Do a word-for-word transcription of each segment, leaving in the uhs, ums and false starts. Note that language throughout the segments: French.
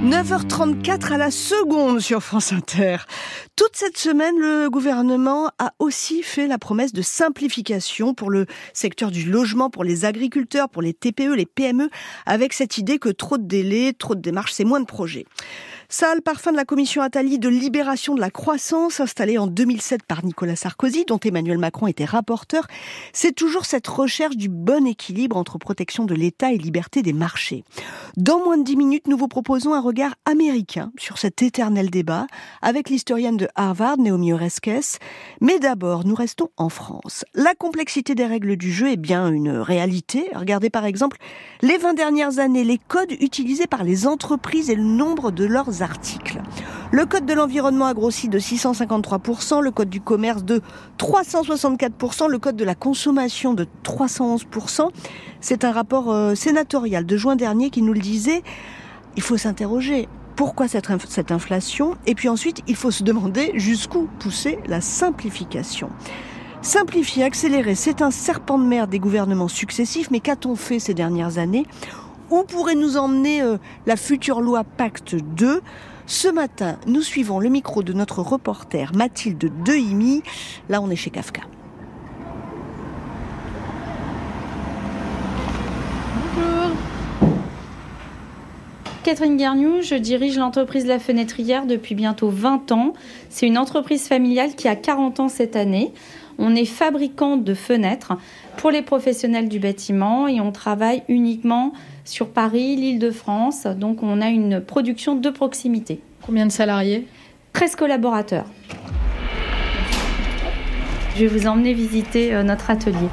neuf heures trente-quatre à la seconde sur France Inter. Toute cette semaine, le gouvernement a aussi fait la promesse de simplification pour le secteur du logement, pour les agriculteurs, pour les T P E, les P M E, avec cette idée que trop de délais, trop de démarches, c'est moins de projets. Ça a le parfum de la commission Attali de libération de la croissance, installée en deux mille sept par Nicolas Sarkozy, dont Emmanuel Macron était rapporteur. C'est toujours cette recherche du bon équilibre entre protection de l'État et liberté des marchés. Dans moins de dix minutes, nous vous proposons un regard américain sur cet éternel débat avec l'historienne de Harvard, Naomi Oreskes. Mais d'abord, nous restons en France. La complexité des règles du jeu est bien une réalité. Regardez par exemple les vingt dernières années, les codes utilisés par les entreprises et le nombre de leurs articles. Le code de l'environnement a grossi de six cent cinquante-trois pour cent, le code du commerce de trois cent soixante-quatre pour cent, le code de la consommation de trois cent onze pour cent. C'est un rapport euh, sénatorial de juin dernier qui nous le disait. Il faut s'interroger. Pourquoi cette, inf- cette inflation ? Et puis ensuite, il faut se demander jusqu'où pousser la simplification. Simplifier, accélérer, c'est un serpent de mer des gouvernements successifs. Mais qu'a-t-on fait ces dernières années ? Où pourrait nous emmener euh, la future loi Pacte deux ? Ce matin, nous suivons le micro de notre reporter Mathilde Dehimi. Là, on est chez Kafka. Bonjour. Catherine Guergnoux, je dirige l'entreprise La Fenêtrière depuis bientôt vingt ans. C'est une entreprise familiale qui a quarante ans cette année. On est fabricant de fenêtres pour les professionnels du bâtiment et on travaille uniquement sur Paris, l'Île-de-France. Donc on a une production de proximité. Combien de salariés ? treize collaborateurs. Je vais vous emmener visiter notre atelier.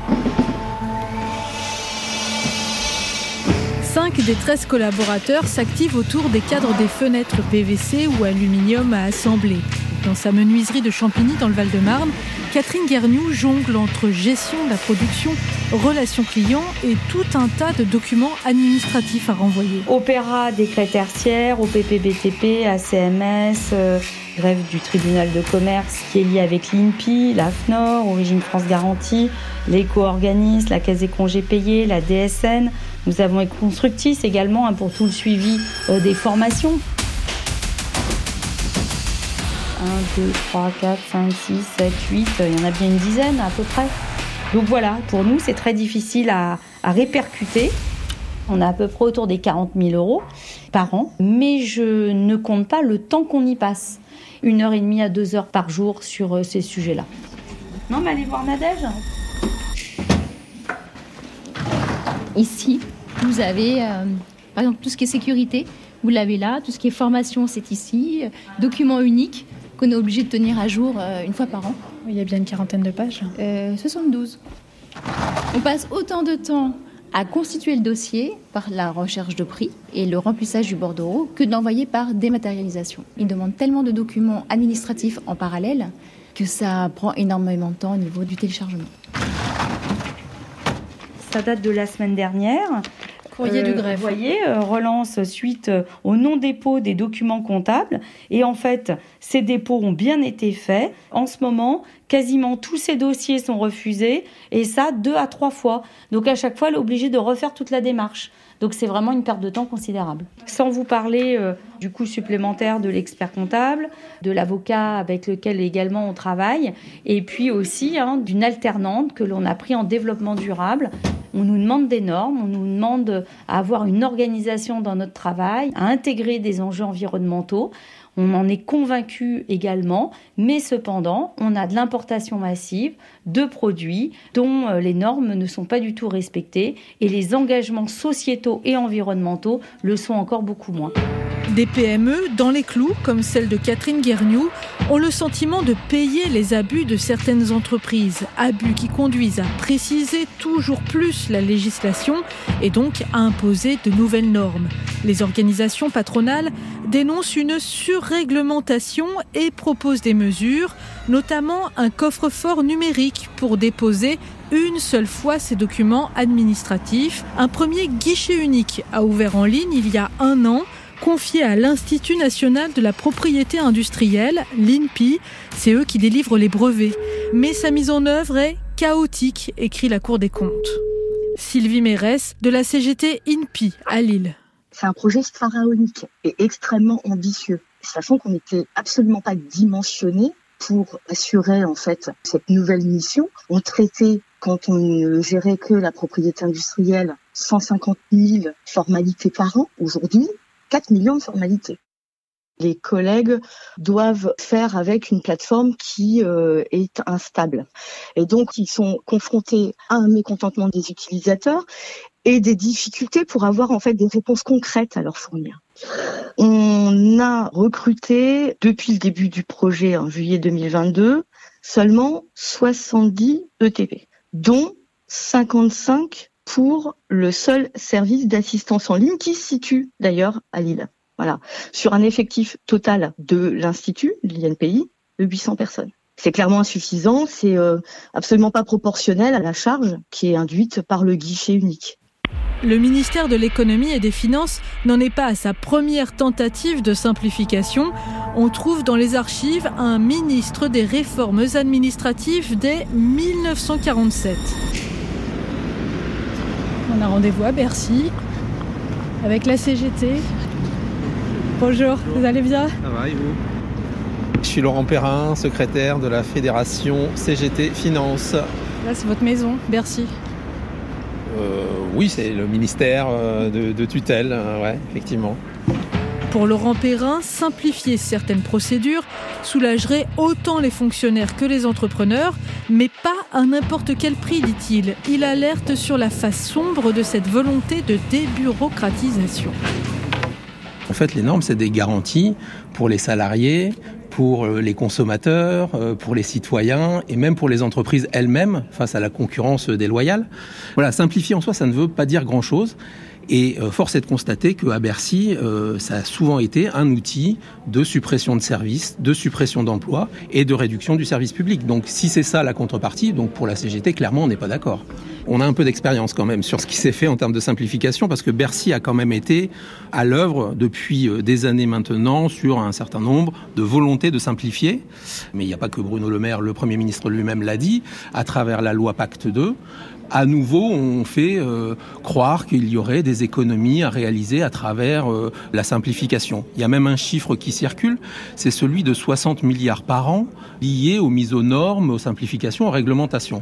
cinq des treize collaborateurs s'activent autour des cadres des fenêtres P V C ou aluminium à assembler. Dans sa menuiserie de Champigny, dans le Val-de-Marne, Catherine Guergnoux jongle entre gestion de la production, relations clients et tout un tas de documents administratifs à renvoyer. Opéra, décret tertiaire, O P P B T P, A C M S, euh, grève du tribunal de commerce qui est lié avec l'I N P I, l'A F N O R, Origine France Garantie, l'éco-organisme, la caisse des congés payés, la D S N. Nous avons Econstructis également hein, pour tout le suivi euh, des formations. un, deux, trois, quatre, cinq, six, sept, huit, il y en a bien une dizaine à peu près. Donc voilà, pour nous, c'est très difficile à, à répercuter. On a à peu près autour des quarante mille euros par an, mais je ne compte pas le temps qu'on y passe. Une heure et demie à deux heures par jour sur ces sujets-là. Non, mais allez voir Nadège. Ici, vous avez, euh, par exemple, tout ce qui est sécurité, vous l'avez là. Tout ce qui est formation, c'est ici. Documents uniques qu'on est obligé de tenir à jour euh, une fois par an. Il y a bien une quarantaine de pages. Euh, soixante-douze. On passe autant de temps à constituer le dossier par la recherche de prix et le remplissage du bordereau que de l'envoyer par dématérialisation. Il demande tellement de documents administratifs en parallèle que ça prend énormément de temps au niveau du téléchargement. Ça date de la semaine dernière. Courrier euh, du greffe. Vous voyez, euh, relance suite euh, au non-dépôt des documents comptables. Et en fait, ces dépôts ont bien été faits. En ce moment, quasiment tous ces dossiers sont refusés. Et ça, deux à trois fois. Donc à chaque fois, elle est obligée de refaire toute la démarche. Donc c'est vraiment une perte de temps considérable. Sans vous parler euh, du coût supplémentaire de l'expert comptable, de l'avocat avec lequel également on travaille, et puis aussi hein, d'une alternante que l'on a pris en développement durable. On nous demande des normes, on nous demande à avoir une organisation dans notre travail, à intégrer des enjeux environnementaux. On en est convaincu également, mais cependant, on a de l'importation massive de produits dont les normes ne sont pas du tout respectées et les engagements sociétaux et environnementaux le sont encore beaucoup moins. Des P M E dans les clous, comme celle de Catherine Guergnoux, ont le sentiment de payer les abus de certaines entreprises. Abus qui conduisent à préciser toujours plus la législation et donc à imposer de nouvelles normes. Les organisations patronales dénoncent une surréglementation et proposent des mesures, notamment un coffre-fort numérique pour déposer une seule fois ces documents administratifs. Un premier guichet unique a ouvert en ligne il y a un an, confié à l'Institut national de la propriété industrielle, l'I N P I. C'est eux qui délivrent les brevets. Mais sa mise en œuvre est chaotique, écrit la Cour des comptes. Sylvie Mérès, de la C G T I N P I à Lille. C'est un projet pharaonique et extrêmement ambitieux, sachant qu'on n'était absolument pas dimensionné pour assurer en fait cette nouvelle mission. On traitait, quand on ne gérait que la propriété industrielle, cent cinquante mille formalités par an. Aujourd'hui, quatre millions de formalités. Les collègues doivent faire avec une plateforme qui euh, est instable. Et donc, ils sont confrontés à un mécontentement des utilisateurs et des difficultés pour avoir en fait des réponses concrètes à leur fournir. On a recruté, depuis le début du projet en juillet deux mille vingt-deux, seulement soixante-dix E T P, dont cinquante-cinq pour le seul service d'assistance en ligne qui se situe d'ailleurs à Lille. Voilà, sur un effectif total de l'Institut, de l'I N P I, de huit cents personnes. C'est clairement insuffisant, c'est euh, absolument pas proportionnel à la charge qui est induite par le guichet unique. Le ministère de l'économie et des finances n'en est pas à sa première tentative de simplification. On trouve dans les archives un ministre des réformes administratives dès dix-neuf cent quarante-sept. On a rendez-vous à Bercy avec la C G T. Bonjour, Bonjour. Vous allez bien ? Ça va et vous ? Je suis Laurent Perrin, secrétaire de la fédération C G T Finance. Là, c'est votre maison, Bercy. Euh, oui, c'est le ministère de, de tutelle, euh, ouais, effectivement. Pour Laurent Perrin, simplifier certaines procédures soulagerait autant les fonctionnaires que les entrepreneurs, mais pas à n'importe quel prix, dit-il. Il alerte sur la face sombre de cette volonté de débureaucratisation. En fait, les normes, c'est des garanties pour les salariés, pour les consommateurs, pour les citoyens et même pour les entreprises elles-mêmes face à la concurrence déloyale. Voilà, simplifier en soi, ça ne veut pas dire grand-chose. Et euh, force est de constater qu'à Bercy, euh, ça a souvent été un outil de suppression de services, de suppression d'emplois et de réduction du service public. Donc si c'est ça la contrepartie, donc pour la C G T, clairement, on n'est pas d'accord. On a un peu d'expérience quand même sur ce qui s'est fait en termes de simplification parce que Bercy a quand même été à l'œuvre depuis des années maintenant sur un certain nombre de volontés de simplifier. Mais il n'y a pas que Bruno Le Maire, le Premier ministre lui-même l'a dit, à travers la loi Pacte deux. À nouveau, on fait euh, croire qu'il y aurait des économies à réaliser à travers euh, la simplification. Il y a même un chiffre qui circule, c'est celui de soixante milliards par an liés aux mises aux normes, aux simplifications, aux réglementations.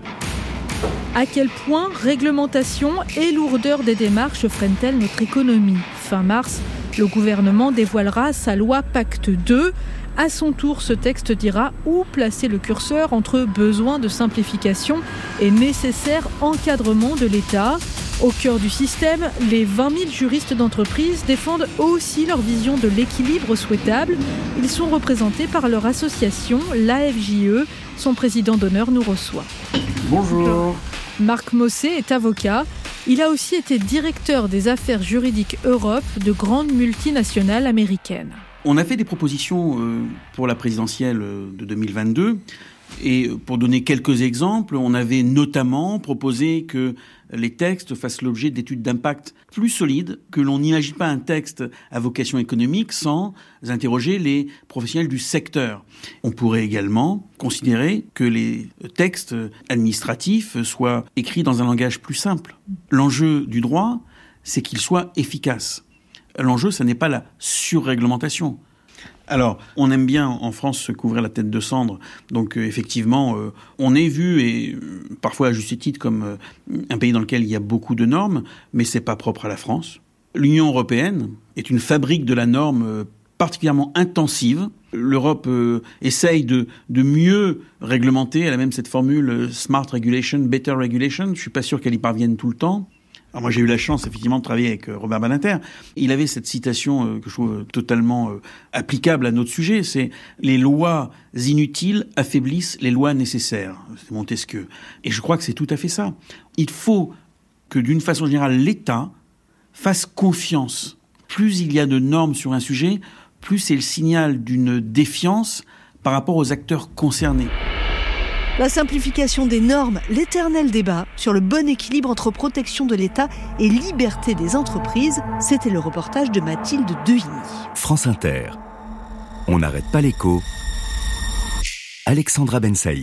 À quel point réglementation et lourdeur des démarches freinent-elles notre économie ? Fin mars, le gouvernement dévoilera sa loi Pacte deux. À son tour, ce texte dira où placer le curseur entre besoin de simplification et nécessaire encadrement de l'État. Au cœur du système, les vingt mille juristes d'entreprise défendent aussi leur vision de l'équilibre souhaitable. Ils sont représentés par leur association, l'A F J E. Son président d'honneur nous reçoit. Bonjour. Marc Mossé est avocat. Il a aussi été directeur des affaires juridiques Europe de grandes multinationales américaines. On a fait des propositions pour la présidentielle de deux mille vingt-deux. Et pour donner quelques exemples, on avait notamment proposé que les textes fassent l'objet d'études d'impact plus solides, que l'on n'imagine pas un texte à vocation économique sans interroger les professionnels du secteur. On pourrait également considérer que les textes administratifs soient écrits dans un langage plus simple. L'enjeu du droit, c'est qu'il soit efficace. L'enjeu, ce n'est pas la surréglementation. Alors, on aime bien en France se couvrir la tête de cendre. Donc, euh, effectivement, euh, on est vu, et euh, parfois à juste titre, comme euh, un pays dans lequel il y a beaucoup de normes, mais c'est pas propre à la France. L'Union européenne est une fabrique de la norme euh, particulièrement intensive. L'Europe euh, essaye de, de mieux réglementer. Elle a même cette formule euh, Smart Regulation, Better Regulation. Je suis pas sûr qu'elle y parvienne tout le temps. Alors moi, j'ai eu la chance, effectivement, de travailler avec Robert Badinter. Il avait cette citation euh, que je trouve totalement euh, applicable à notre sujet, c'est « Les lois inutiles affaiblissent les lois nécessaires ». C'est Montesquieu. Et je crois que c'est tout à fait ça. Il faut que, d'une façon générale, l'État fasse confiance. Plus il y a de normes sur un sujet, plus c'est le signal d'une défiance par rapport aux acteurs concernés. La simplification des normes, l'éternel débat sur le bon équilibre entre protection de l'État et liberté des entreprises, c'était le reportage de Mathilde Dehigny. France Inter. On n'arrête pas l'écho. Alexandra Bensaï.